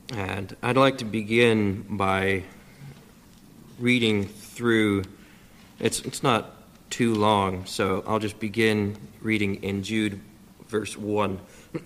And I'd like to begin by reading through, it's not too long, so I'll just begin reading in Jude, verse 1.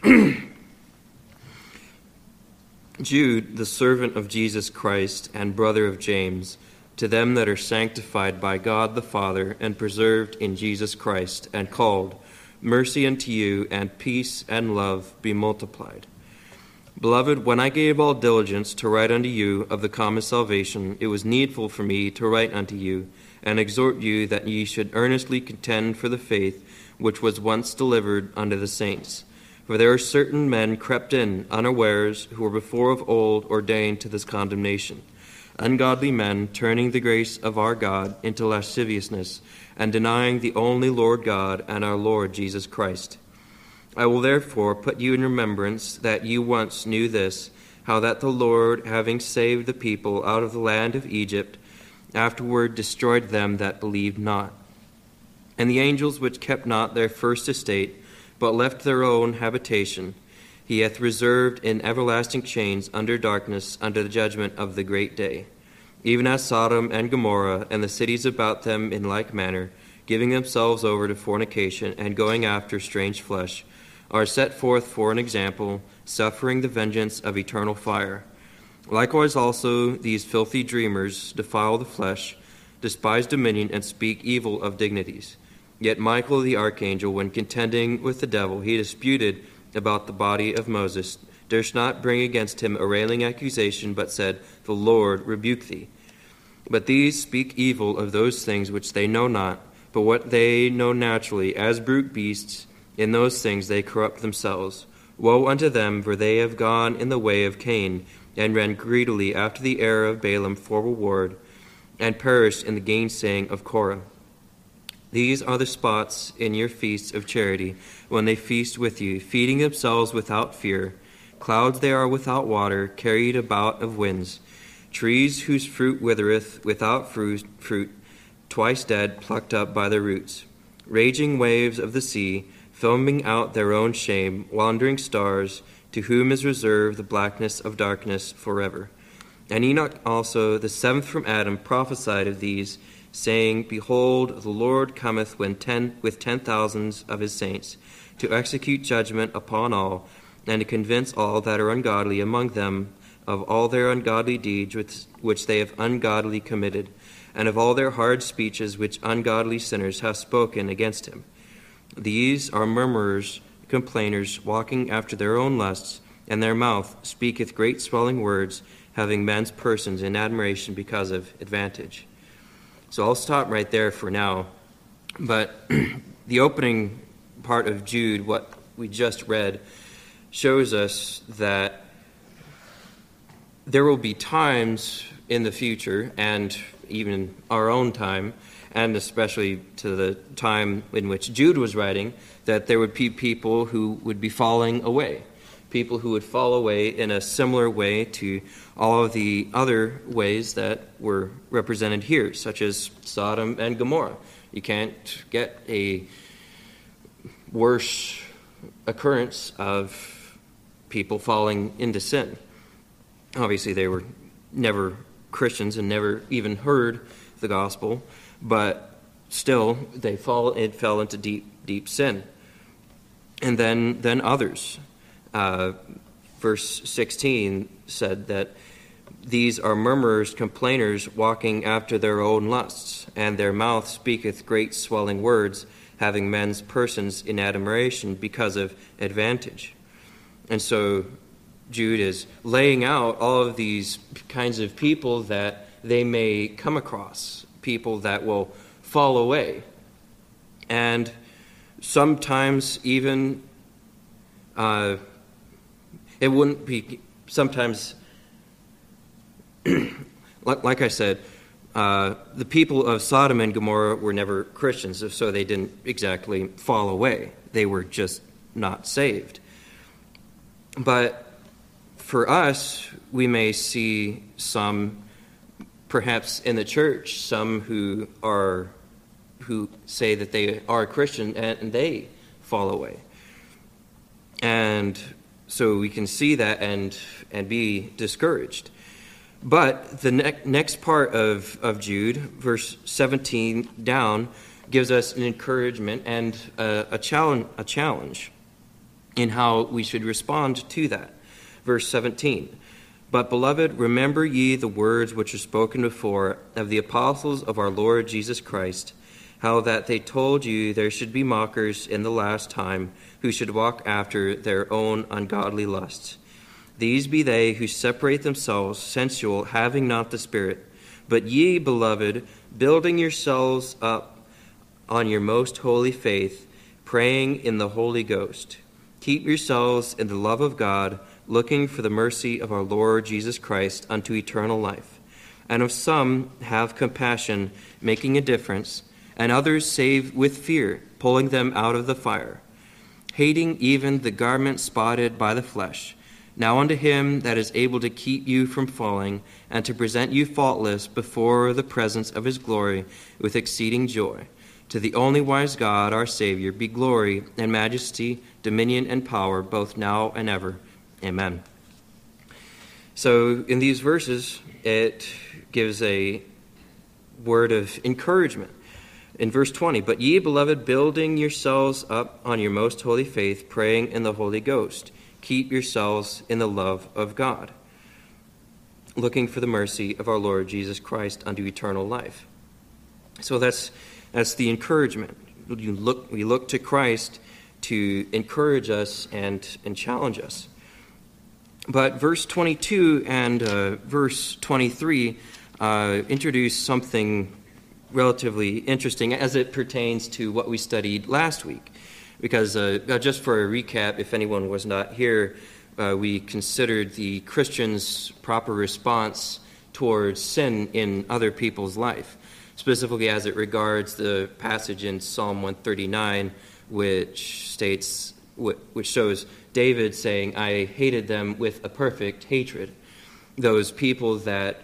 Jude, the servant of Jesus Christ and brother of James, to them that are sanctified by God the Father and preserved in Jesus Christ and called, mercy unto you and peace and love be multiplied. Beloved, when I gave all diligence to write unto you of the common salvation, it was needful for me to write unto you, and exhort you that ye should earnestly contend for the faith which was once delivered unto the saints. For there are certain men crept in unawares, who were before of old ordained to this condemnation, ungodly men, turning the grace of our God into lasciviousness, and denying the only Lord God and our Lord Jesus Christ. I will therefore put you in remembrance that you once knew this, how that the Lord, having saved the people out of the land of Egypt, afterward destroyed them that believed not. And the angels which kept not their first estate, but left their own habitation, he hath reserved in everlasting chains under darkness, under the judgment of the great day. Even as Sodom and Gomorrah and the cities about them in like manner, giving themselves over to fornication and going after strange flesh, are set forth for an example, suffering the vengeance of eternal fire. Likewise also these filthy dreamers defile the flesh, despise dominion, and speak evil of dignities. Yet Michael the archangel, when contending with the devil, he disputed about the body of Moses, durst not bring against him a railing accusation, but said, The Lord rebuke thee. But these speak evil of those things which they know not, but what they know naturally, as brute beasts. In those things they corrupt themselves. Woe unto them, for they have gone in the way of Cain, and ran greedily after the error of Balaam for reward, and perished in the gainsaying of Korah. These are the spots in your feasts of charity, when they feast with you, feeding themselves without fear. Clouds they are without water, carried about of winds. Trees whose fruit withereth, without fruit, twice dead, plucked up by the roots. Raging waves of the sea, foaming out their own shame, wandering stars, to whom is reserved the blackness of darkness forever. And Enoch also, the seventh from Adam, prophesied of these, saying, Behold, the Lord cometh with 10,000s of his saints, to execute judgment upon all, and to convince all that are ungodly among them of all their ungodly deeds which they have ungodly committed, and of all their hard speeches which ungodly sinners have spoken against him. These are murmurers, complainers, walking after their own lusts, and their mouth speaketh great swelling words, having men's persons in admiration because of advantage. So I'll stop right there for now. But the opening part of Jude, what we just read, shows us that there will be times in the future, and even our own time, and especially to the time in which Jude was writing, that there would be people who would be falling away, people who would fall away in a similar way to all of the other ways that were represented here, such as Sodom and Gomorrah. You can't get a worse occurrence of people falling into sin. Obviously, they were never Christians and never even heard the gospel, but still it fell into deep sin. And then others. Verse 16 said that these are murmurers, complainers, walking after their own lusts, and their mouth speaketh great swelling words, having men's persons in admiration because of advantage. And so Jude is laying out all of these kinds of people that they may come across, people that will fall away. And sometimes even it wouldn't be, sometimes, like I said, the people of Sodom and Gomorrah were never Christians, so they didn't exactly fall away. They were just not saved. But for us, we may see some, perhaps in the church, some who say that they are Christian and they fall away. And So we can see that and be discouraged. But the next part of Jude, verse 17 down, gives us an encouragement and a challenge in how we should respond to that. Verse 17, "But, beloved, remember ye the words which are spoken before of the apostles of our Lord Jesus Christ, how that they told you there should be mockers in the last time, who should walk after their own ungodly lusts. These be they who separate themselves sensual, having not the Spirit. But ye, beloved, building yourselves up on your most holy faith, praying in the Holy Ghost. Keep yourselves in the love of God, looking for the mercy of our Lord Jesus Christ unto eternal life. And of some have compassion, making a difference, and others save with fear, pulling them out of the fire, hating even the garment spotted by the flesh. Now unto him that is able to keep you from falling, and to present you faultless before the presence of his glory with exceeding joy. To the only wise God, our Savior, be glory and majesty, dominion and power, both now and ever. Amen." So in these verses, it gives a word of encouragement. In verse 20, "But ye, beloved, building yourselves up on your most holy faith, praying in the Holy Ghost, keep yourselves in the love of God, looking for the mercy of our Lord Jesus Christ unto eternal life." So that's the encouragement. We look to Christ to encourage us and challenge us. But verse 22 and verse 23 introduce something relatively interesting as it pertains to what we studied last week. Because just for a recap, if anyone was not here, we considered the Christian's proper response towards sin in other people's life, specifically as it regards the passage in Psalm 139, which shows David saying, "I hated them with a perfect hatred," those people that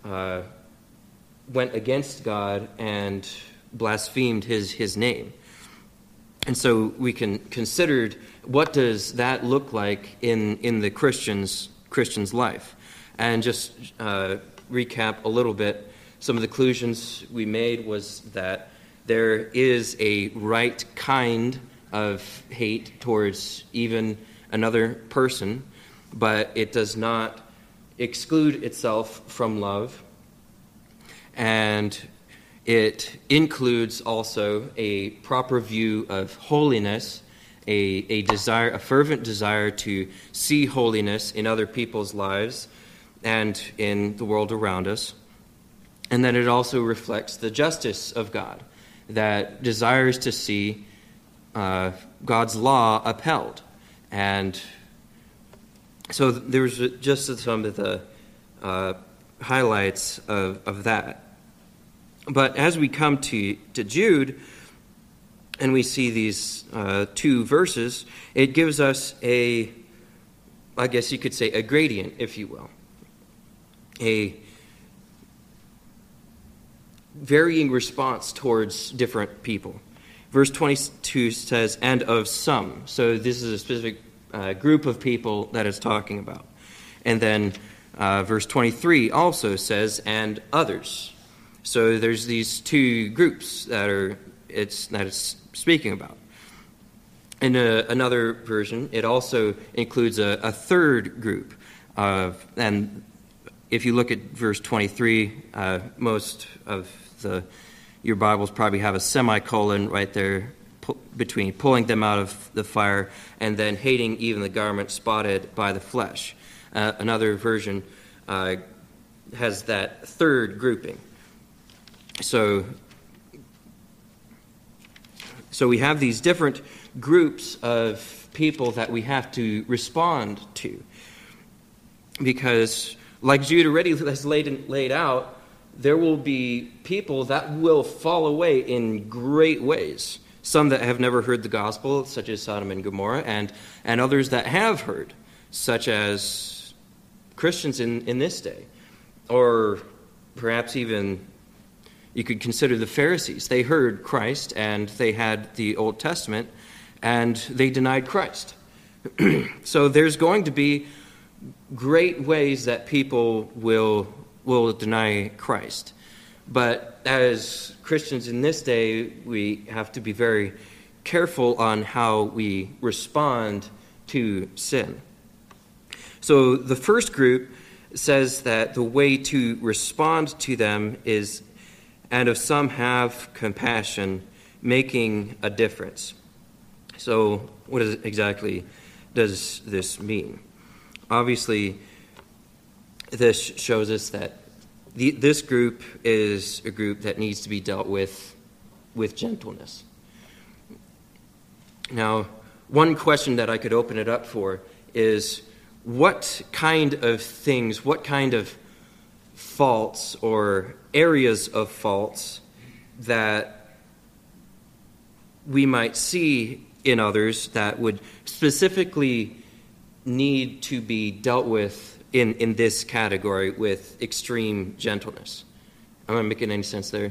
went against God and blasphemed his name. And so we can consider what does that look like in the Christian's life. And just recap a little bit, some of the conclusions we made was that there is a right kind of hate towards even another person, but it does not exclude itself from love. And it includes also a proper view of holiness, a fervent desire to see holiness in other people's lives and in the world around us. And then it also reflects the justice of God, that desires to see God's law upheld. And so there's just some of the highlights of that. But as we come to Jude, and we see these two verses, it gives us I guess you could say, a gradient, if you will. A varying response towards different people. Verse 22 says, "and of some." So this is a specific group of people that it's talking about. And then verse 23 also says, "and others." So there's these two groups that it's speaking about. In another version, it also includes a third group. And if you look at verse 23, most of your Bibles probably have a semicolon right there between pulling them out of the fire and then hating even the garment spotted by the flesh. Another version has that third grouping. So we have these different groups of people that we have to respond to. Because, like Jude already has laid out, there will be people that will fall away in great ways. Some that have never heard the gospel, such as Sodom and Gomorrah, and others that have heard, such as Christians in this day. Or perhaps even you could consider the Pharisees. They heard Christ, and they had the Old Testament, and they denied Christ. So there's going to be great ways that people will deny Christ. But as Christians in this day, we have to be very careful on how we respond to sin. So the first group says that the way to respond to them is, and of some have compassion, making a difference. So what exactly does this mean? Obviously, this shows us that this group is a group that needs to be dealt with gentleness. Now, one question that I could open it up for is, what kind of things, what kind of faults or areas of faults that we might see in others that would specifically need to be dealt with in this category with extreme gentleness? Am I making any sense there?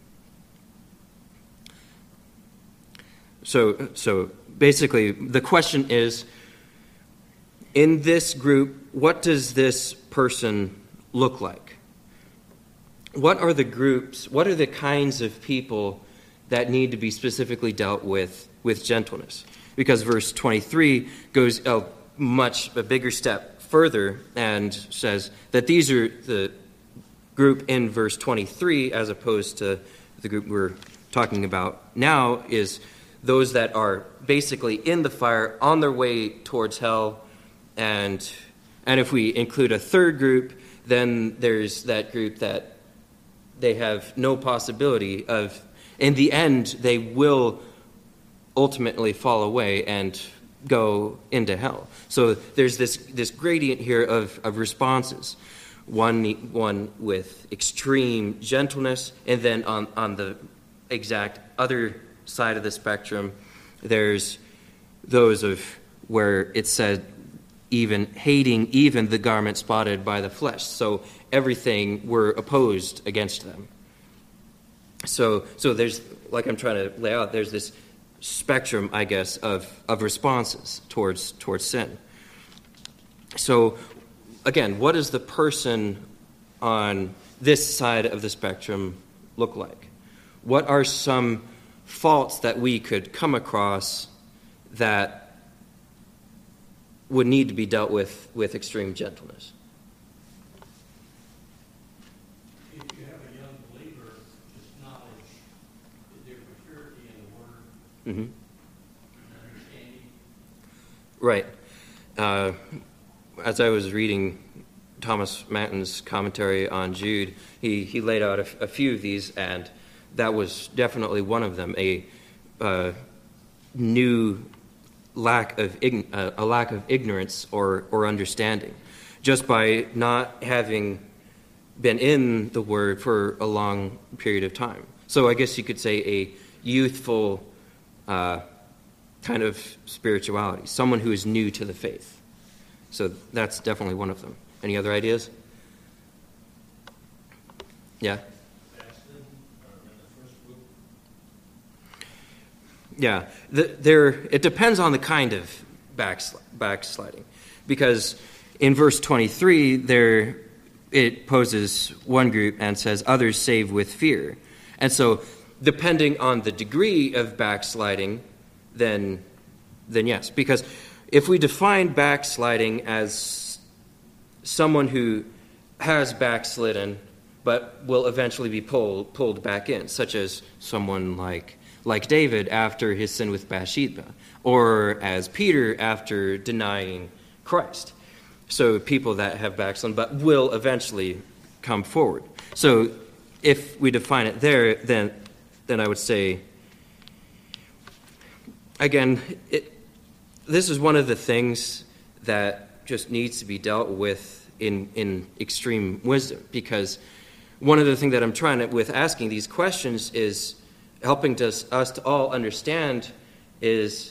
So basically, the question is, in this group, what does this person look like? What are the groups, what are the kinds of people that need to be specifically dealt with gentleness? Because verse 23 goes a bigger step further and says that these are the group in verse 23, as opposed to the group we're talking about now, is those that are basically in the fire, on their way towards hell. And if we include a third group, then there's that group that they have no possibility of, in the end, they will ultimately fall away and go into hell. So there's this gradient here of responses. One with extreme gentleness, and then on the exact other side of the spectrum, there's those of where it said even hating even the garment spotted by the flesh. So everything were opposed against them. So there's, like I'm trying to lay out, there's this spectrum, I guess, of responses towards sin. So again, what does the person on this side of the spectrum look like? What are some faults that we could come across that would need to be dealt with extreme gentleness? If you have a young believer, just knowledge, their maturity in the Word, and understanding. Right. As I was reading Thomas Manton's commentary on Jude, he laid out a few of these, and that was definitely one of them, a lack of ignorance or understanding, just by not having been in the Word for a long period of time. So I guess you could say a youthful kind of spirituality, someone who is new to the faith. So that's definitely one of them. Any other ideas? Yeah? Yeah, it depends on the kind of backsliding, because in verse 23 it poses one group and says others save with fear, and so depending on the degree of backsliding, then yes, because if we define backsliding as someone who has backslidden but will eventually be pulled back in, such as someone like David after his sin with Bathsheba, or as Peter after denying Christ. So people that have backslidden but will eventually come forward. So if we define it there, then I would say, again, this is one of the things that just needs to be dealt with in extreme wisdom, because one of the things that I'm trying to, with asking these questions, is helping us to all understand is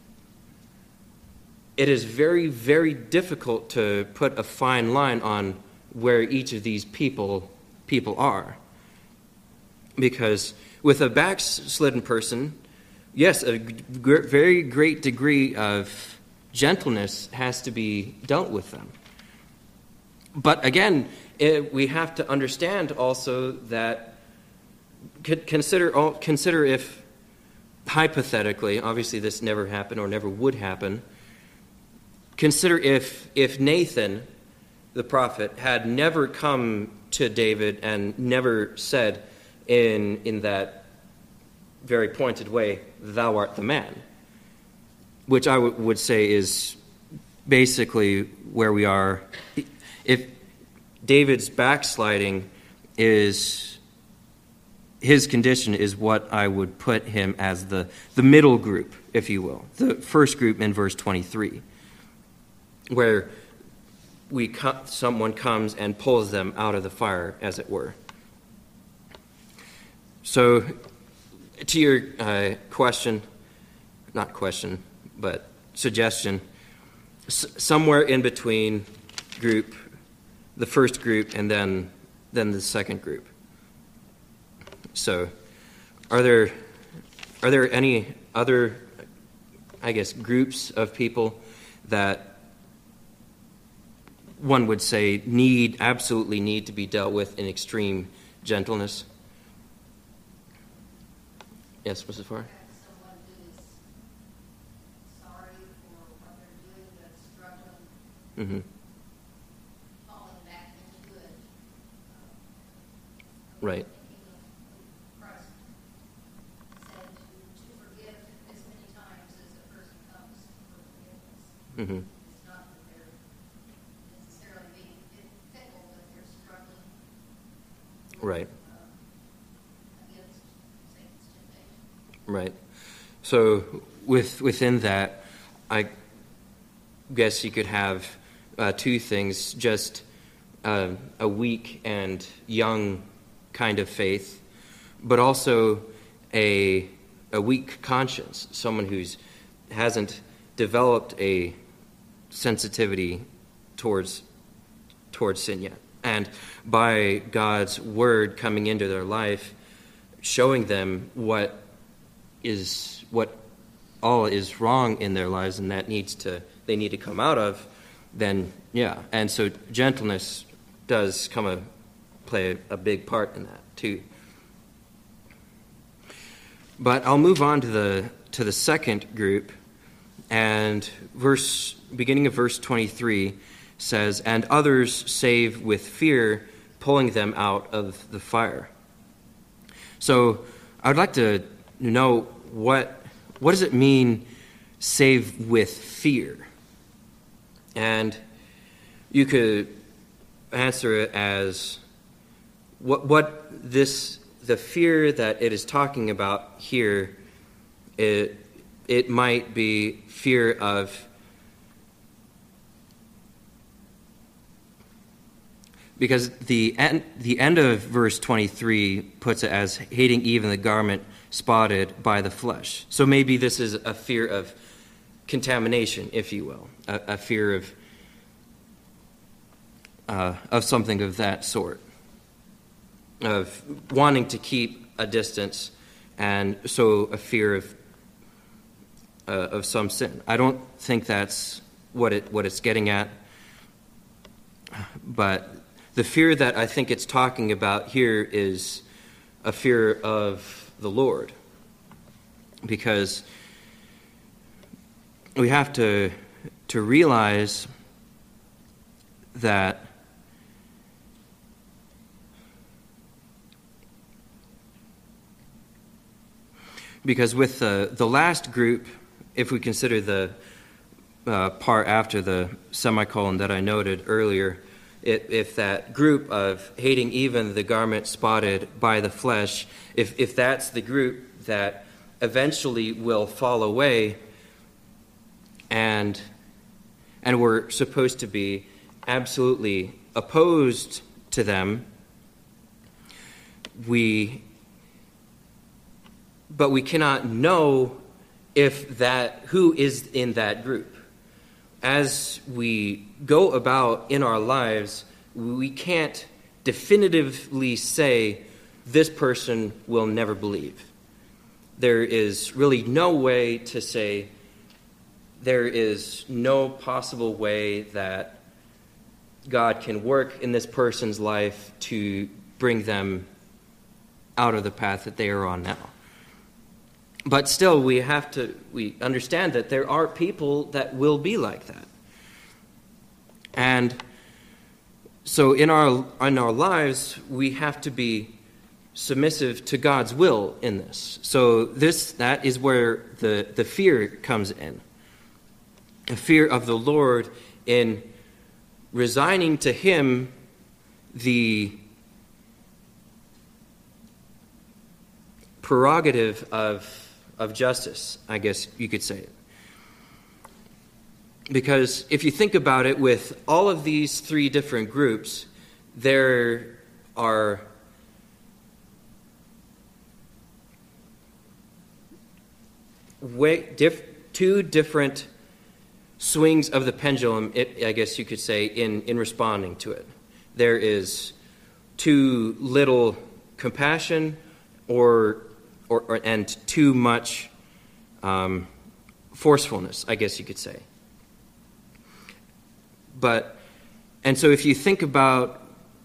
it is very, very difficult to put a fine line on where each of these people are. Because with a backslidden person, yes, a very great degree of gentleness has to be dealt with them. But again, we have to understand also that consider if hypothetically, obviously this never happened or never would happen, consider if Nathan, the prophet, had never come to David and never said in that very pointed way, "Thou art the man," which I would say is basically where we are. If David's backsliding is his condition, is what I would put him as the middle group, if you will, the first group in verse 23, where someone comes and pulls them out of the fire, as it were. So, to your suggestion, somewhere in between the first group and then the second group. So, are there any other, groups of people that one would say absolutely need to be dealt with in extreme gentleness? Yes, Mrs. Farr? Someone who is sorry for what they're doing, that's struggling, falling back into good. Right. Christ said to forgive as many times as a person comes for forgiveness. It's not that they're necessarily being fickle, but they're struggling. Right. Against Satan's temptation. Right. So within that, I guess you could have two things: just a weak and young kind of faith, but also a weak conscience, someone who's hasn't developed a sensitivity towards sin yet. And by God's word coming into their life, showing them what all is wrong in their lives, and that they need to come out of, then yeah. And so gentleness does play a big part in that too. But I'll move on to the second group, and beginning of verse 23 says, "And others save with fear, pulling them out of the fire." So I'd like to know what does it mean, save with fear? And you could answer it as the fear that it is talking about here. It might be fear of, because the end of verse 23 puts it as hating even the garment spotted by the flesh. So maybe this is a fear of contamination, if you will, a fear of something of that sort, of wanting to keep a distance, and so a fear of some sin. I don't think that's what it's getting at, but the fear that I think it's talking about here is a fear of the Lord, because we have to realize that because with the last group, if we consider the part after the semicolon that I noted earlier, if that group of hating even the garment spotted by the flesh, if that's the group that eventually will fall away, and we're supposed to be absolutely opposed to them, but we cannot know who is in that group. As we go about in our lives, we can't definitively say this person will never believe. There is really no way to say there is no possible way that God can work in this person's life to bring them out of the path that they are on now. But still, we understand that there are people that will be like that. And so in our lives, we have to be submissive to God's will in this. So that is where the fear comes in. A fear of the Lord in resigning to Him the prerogative of justice, I guess you could say it. Because if you think about it, with all of these three different groups, there are two different swings of the pendulum, I guess you could say, in responding to it. There is too little compassion and too much forcefulness, I guess you could say. And so if you think about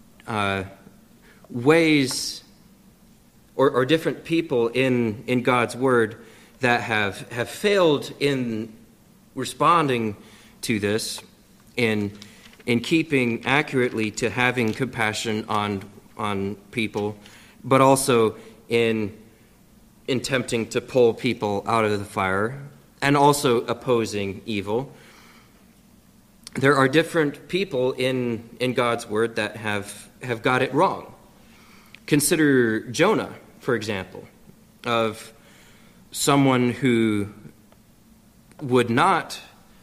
ways or different people in God's Word that have failed in responding to this, in keeping accurately to having compassion on people, but also in attempting to pull people out of the fire, and also opposing evil. There are different people in God's Word that have got it wrong. Consider Jonah, for example, of someone who would not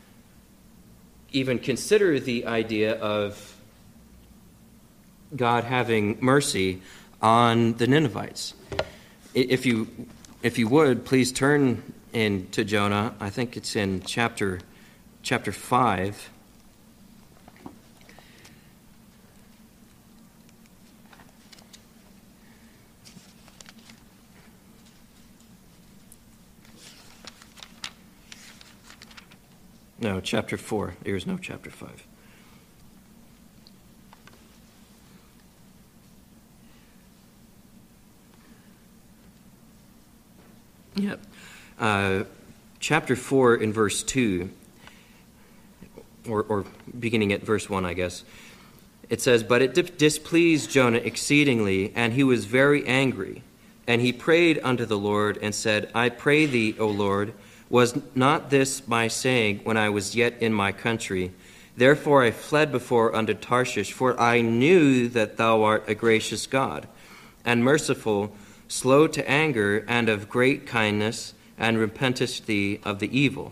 even consider the idea of God having mercy on the Ninevites. If you would, please turn into Jonah. I think it's in chapter 5. No, chapter 4. There is no chapter 5. Yep. Chapter 4 in verse 2, or beginning at verse 1, I guess. It says, "But it displeased Jonah exceedingly, and he was very angry. And he prayed unto the Lord, and said, I pray thee, O Lord, was not this my saying when I was yet in my country? Therefore I fled before unto Tarshish, for I knew that thou art a gracious God, and merciful, slow to anger, and of great kindness, and repentest thee of the evil."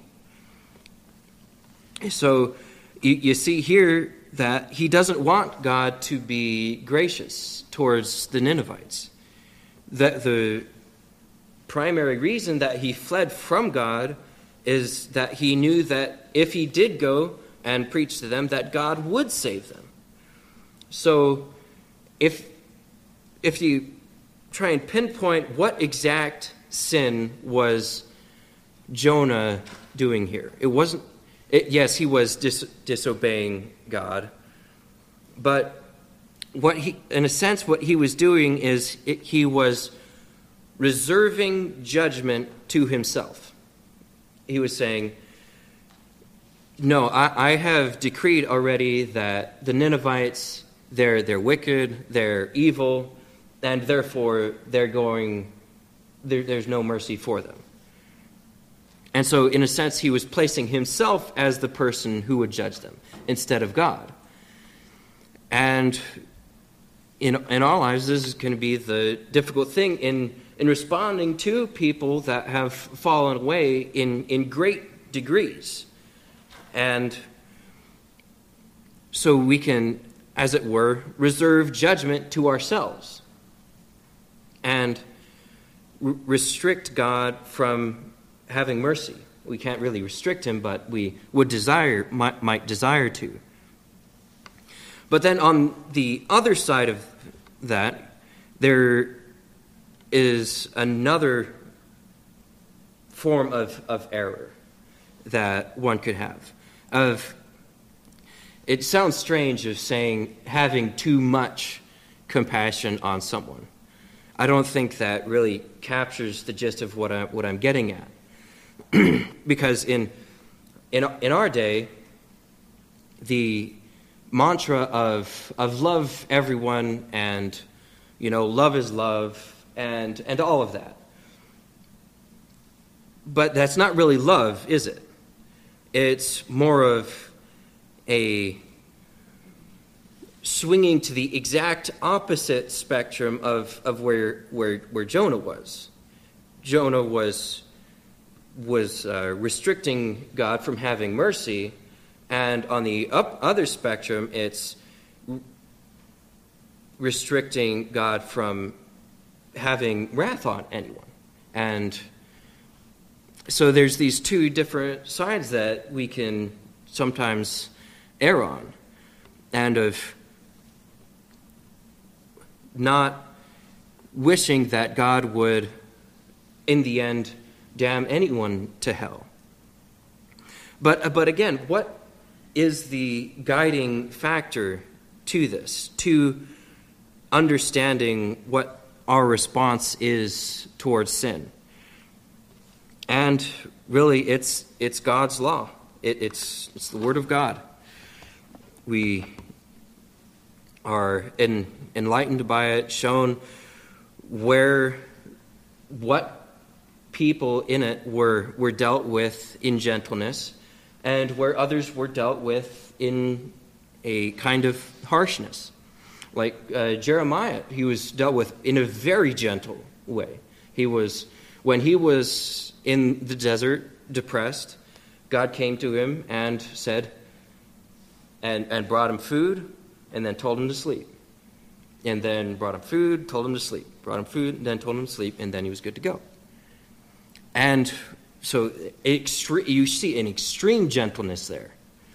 So you see here that he doesn't want God to be gracious towards the Ninevites. The primary reason that he fled from God is that he knew that if he did go and preach to them, that God would save them. So if you try and pinpoint what exact sin was Jonah doing here, yes, he was disobeying God, but in a sense, what he was doing is he was reserving judgment to himself. He was saying, no, I have decreed already that the Ninevites, they're wicked, they're evil, and therefore there's no mercy for them. And so, in a sense, he was placing himself as the person who would judge them instead of God. And in our lives, this is going to be the difficult thing in responding to people that have fallen away in great degrees. And so we can, as it were, reserve judgment to ourselves and restrict God from having mercy. We can't really restrict him, but we would might desire to. But then on the other side of that, there is another form of error. that one could have. It sounds strange of saying having too much compassion on someone. I don't think that really captures the gist of what I'm getting at. Because in our day, the mantra of love everyone and, love is love and all of that. But that's not really love, is it? It's more of a swinging to the exact opposite spectrum of where Jonah was. Jonah was restricting God from having mercy, and on the other spectrum, it's restricting God from having wrath on anyone. And so there's these two different sides that we can sometimes err on, and of not wishing that God would, in the end, damn anyone to hell. But again, what is the guiding factor to this, to understanding what our response is towards sin? And really, it's God's law. It's the Word of God. We are enlightened by it, shown what people in it were dealt with in gentleness, and where others were dealt with in a kind of harshness. Like Jeremiah, he was dealt with in a very gentle way. When he was in the desert, depressed, God came to him and said, and brought him food, and then told him to sleep. And then brought him food, told him to sleep. Brought him food, and then told him to sleep, and then he was good to go. And so you see an extreme gentleness there.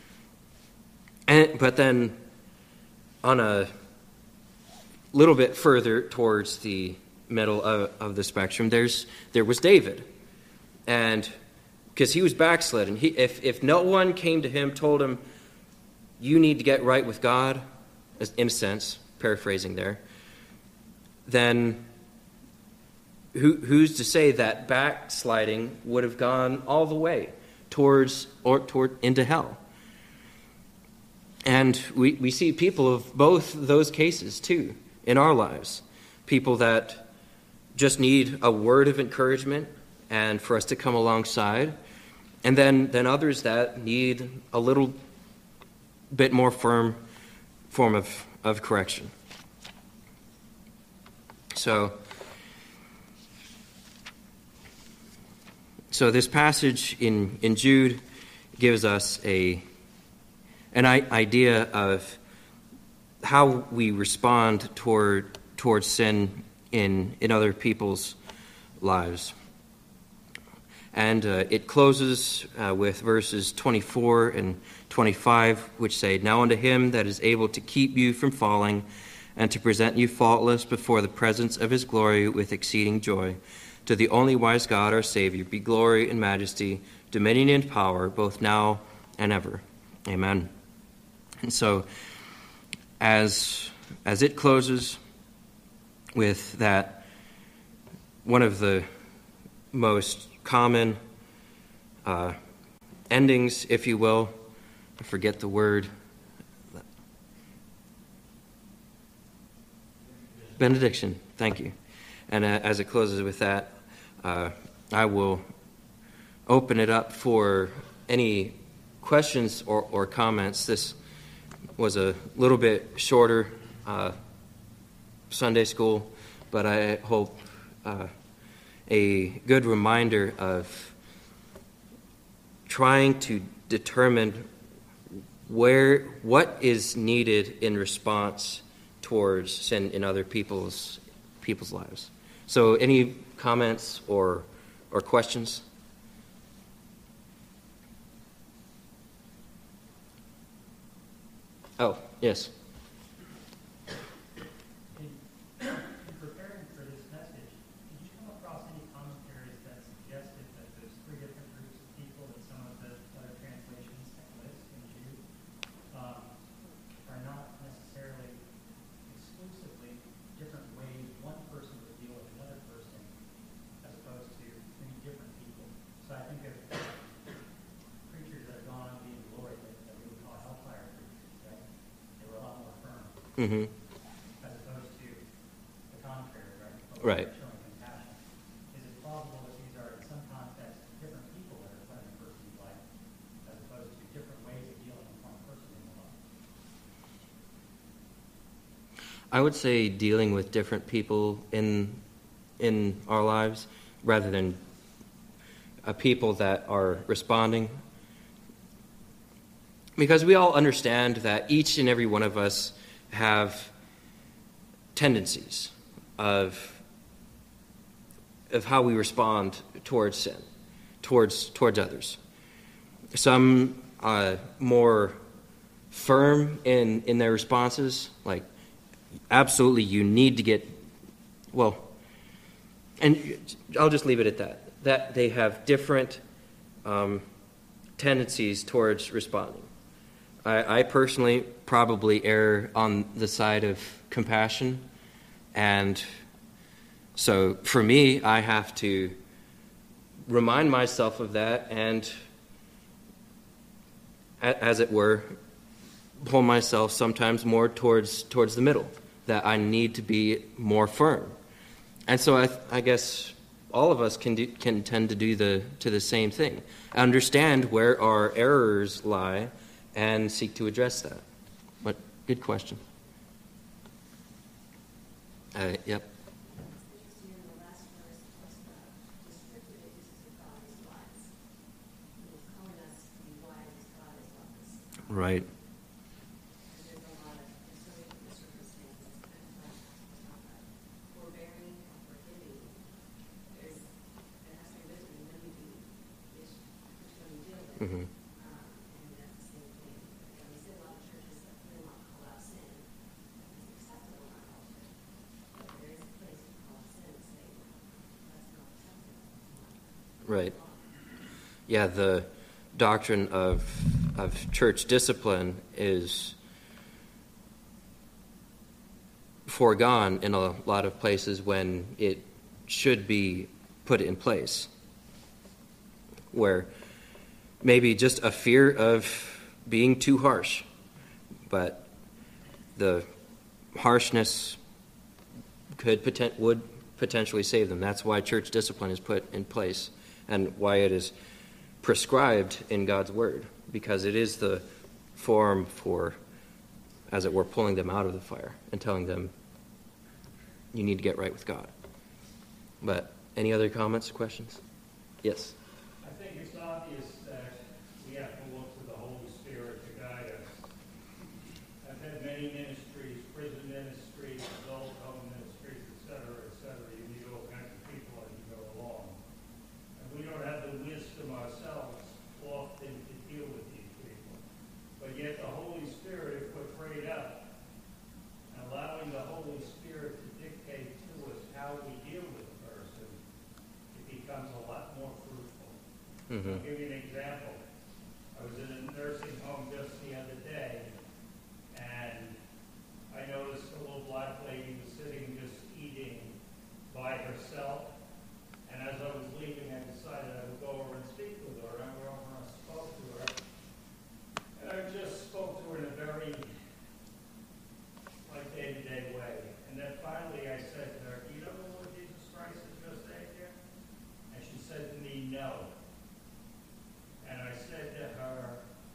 But then on a little bit further towards the middle of the spectrum, there was David. And because he was backslidden, if no one came to him, told him, you need to get right with God, in a sense, paraphrasing there, then who's to say that backsliding would have gone all the way toward into hell? And we see people of both those cases too in our lives. People that just need a word of encouragement and for us to come alongside, and then others that need a little bit more firm form of correction. So this passage in Jude gives us an idea of how we respond towards sin in other people's lives. And it closes with verses 24 and 25, which say, now unto him that is able to keep you from falling and to present you faultless before the presence of his glory with exceeding joy, to the only wise God, our Savior, be glory and majesty, dominion and power, both now and ever. Amen. And so, as it closes with that, one of the most common endings, if you will, I forget the word, benediction, thank you. And as it closes with that, I will open it up for any questions or comments. This was a little bit shorter Sunday school, but I hope a good reminder of trying to determine what is needed in response towards sin in other people's lives. So any comments or questions? Oh, yes. In preparing for this message, did you come across any commentaries that suggested that there's three different groups of people, that some of the Mm-hmm. as opposed to the contrary, right? But Right. showing compassion. Is it plausible that these are, in some context, different people that are put in a person's life, as opposed to different ways of dealing with one person in the life? I would say dealing with different people in our lives rather than people that are responding. Because we all understand that each and every one of us have tendencies of how we respond towards sin, towards others. Some more firm in their responses, like absolutely you need to get, well, and I'll just leave it at that they have different tendencies towards responding. I personally probably err on the side of compassion, and so for me, I have to remind myself of that and, as it were, pull myself sometimes more towards the middle, that I need to be more firm. And so I guess all of us can tend to do the same thing. Understand where our errors lie and seek to address that. But good question. Yep. It's interesting in the last verse, it talks about descriptive uses of God is wise. He's calling us to be wise as God has loved us. Right. And there's a lot of, there's so many different circumstances, kind of like forbearing or forgiving. There has to be wisdom in when you do, which one you deal with. Mm-hmm. And that's the same thing. And we see a lot of churches that really want to call out sin. It's acceptable in our culture. But there is a place to call out sin and say, that's not acceptable. Right. Yeah, the doctrine of church discipline is foregone in a lot of places when it should be put in place, where maybe just a fear of being too harsh, but the harshness would potentially save them. That's why church discipline is put in place and why it is prescribed in God's word, because it is the form for, as it were, pulling them out of the fire and telling them you need to get right with God. But any other comments, questions? Yes. I think it's obvious that we have to look to the Holy Spirit to guide us. I've had many ministries, prison ministries, adult home ministries, et cetera, you meet all kinds of people as you go along. And we don't have the wisdom ourselves often to deal with these people. But yet the Holy Spirit, if we're prayed up, allowing the Holy Spirit to dictate to us how we deal with a person, it becomes a lot more fruitful. Mm-hmm. I'll give you an example. I was in a nursing home just the other day, and I noticed a little black lady was sitting just eating by herself. And as I was leaving, I decided I would go over and speak with her. And I went over and spoke to her. And I just spoke to her in a very day-to-day way. And then finally I said to her, "Do you know the Lord Jesus Christ is your Savior?" And she said to me, "No." And I said to her,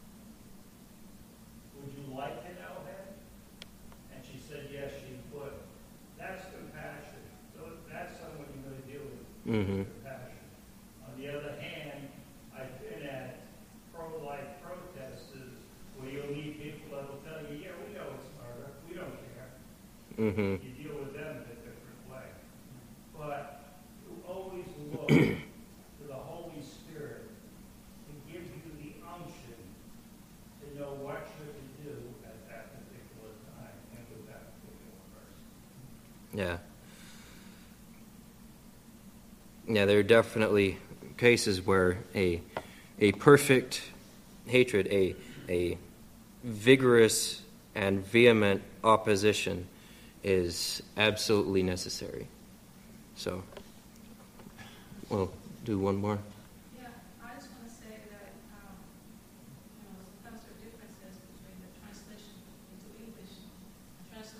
"Would you like to know him?" And she said, yes, she would. That's compassion. So that's someone you're going to deal with. Mm-hmm. Compassion. On the other hand, I've been at pro-life protests where you'll meet people that will tell you, yeah, we know it's murder. We don't care. Mm-hmm. You deal with them in a different way. But you always look to the Holy Spirit to give you the unction to know what you're to do at that particular time and with that particular person. Yeah. Yeah, there are definitely cases where a perfect hatred, a vigorous and vehement opposition is absolutely necessary. So, we'll do one more. Yeah, I just want to say that, sometimes there are differences between the translation into English, the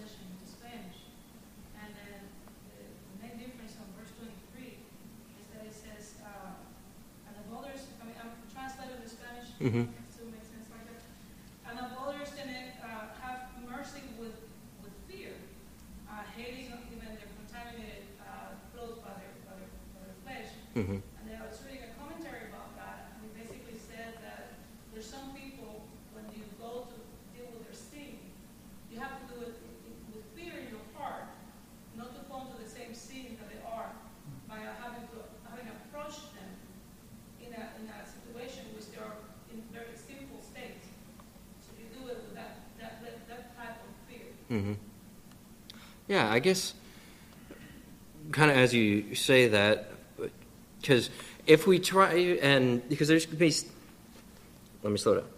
Mhm. To make sense like that. And of others, then have mercy with fear, hating even the contaminated clothes by their flesh. Mhm. And then I was reading a commentary about that, and it basically said that there's some people, when you go to deal with their sin, you have to do it with fear in your heart, not to fall into the same sin that they are, by having approached them in a situation which they are in very sinful state. So you do it with that type of fear. Mm-hmm. Yeah, I guess kind of as you say that, because if we try, and because there's going to be, let me slow down.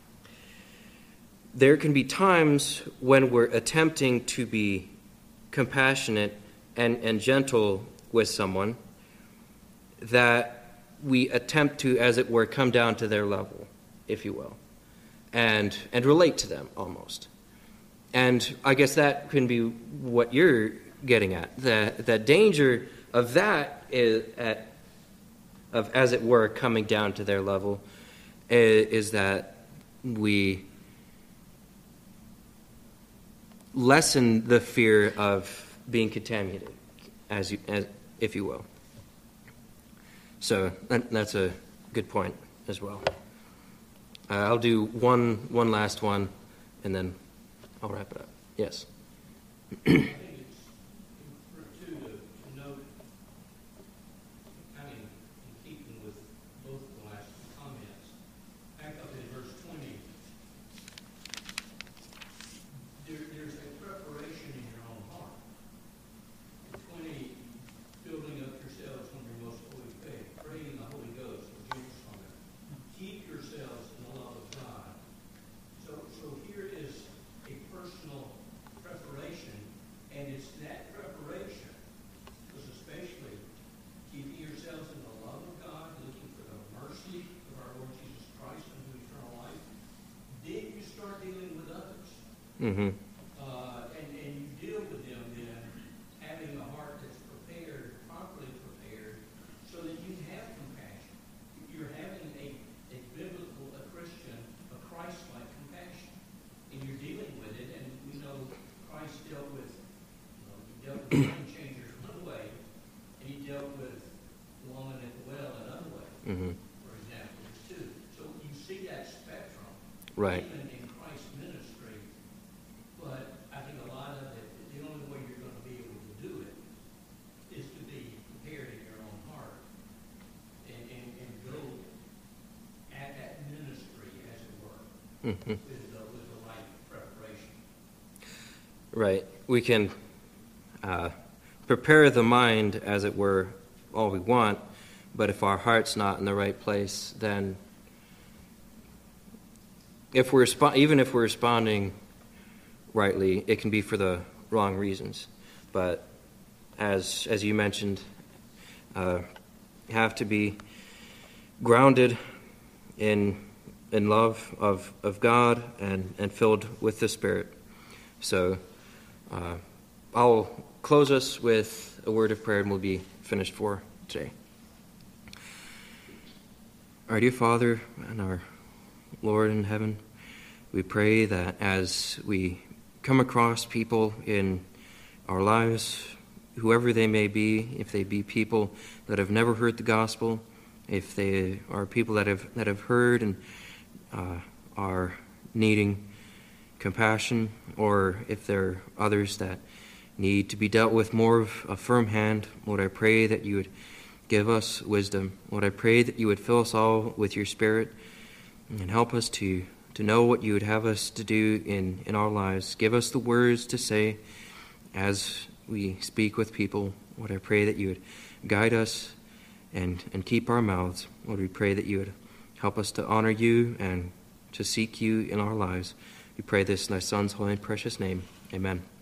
There can be times when we're attempting to be compassionate and gentle with someone that we attempt to, as it were, come down to their level, if you will, and relate to them almost. And I guess that can be what you're getting at. The danger of that is of, as it were, coming down to their level is that we lessen the fear of being contaminated, as if you will. So that's a good point as well. I'll do one last one, and then I'll wrap it up. Yes. I think it's important to note, kind of in keeping with both of the last comments, back up in verse 20, there's a preparation in your own heart. In 20, building up yourselves on your most holy faith, praying in the Holy Ghost, or Jesus on it. Keep yourselves in the love of God. So here is a personal preparation, and it's that preparation was especially keeping yourselves in the love of God, looking for the mercy of our Lord Jesus Christ unto eternal life. Then you start dealing with others. Mm-hmm. And you deal with them then having a heart that's prepared, properly prepared, so that you have compassion. You're having a biblical, a Christian, a Christ-like compassion. And you're dealing with it, and we know Christ dealt with mind changers one way, and he dealt with the woman at the well another way, Mm-hmm. for example. There's two. So you see that spectrum, Right. even in Christ's ministry. But I think a lot of it, the only way you're going to be able to do it is to be prepared in your own heart and go at that ministry, as it were, Mm-hmm. with the right preparation. Right. We can prepare the mind, as it were, all we want, but if our heart's not in the right place, then even if we're responding rightly, it can be for the wrong reasons. But as you mentioned, have to be grounded in love of God and filled with the Spirit. So I'll close us with a word of prayer, and we'll be finished for today. Our dear Father and our Lord in heaven, we pray that as we come across people in our lives, whoever they may be, if they be people that have never heard the gospel, if they are people that have heard and are needing compassion, or if there are others that need to be dealt with more of a firm hand, Lord, I pray that you would give us wisdom. Lord, I pray that you would fill us all with your Spirit and help us to know what you would have us to do in our lives. Give us the words to say as we speak with people. Lord, I pray that you would guide us and keep our mouths. Lord, we pray that you would help us to honor you and to seek you in our lives. We pray this in thy Son's holy and precious name. Amen.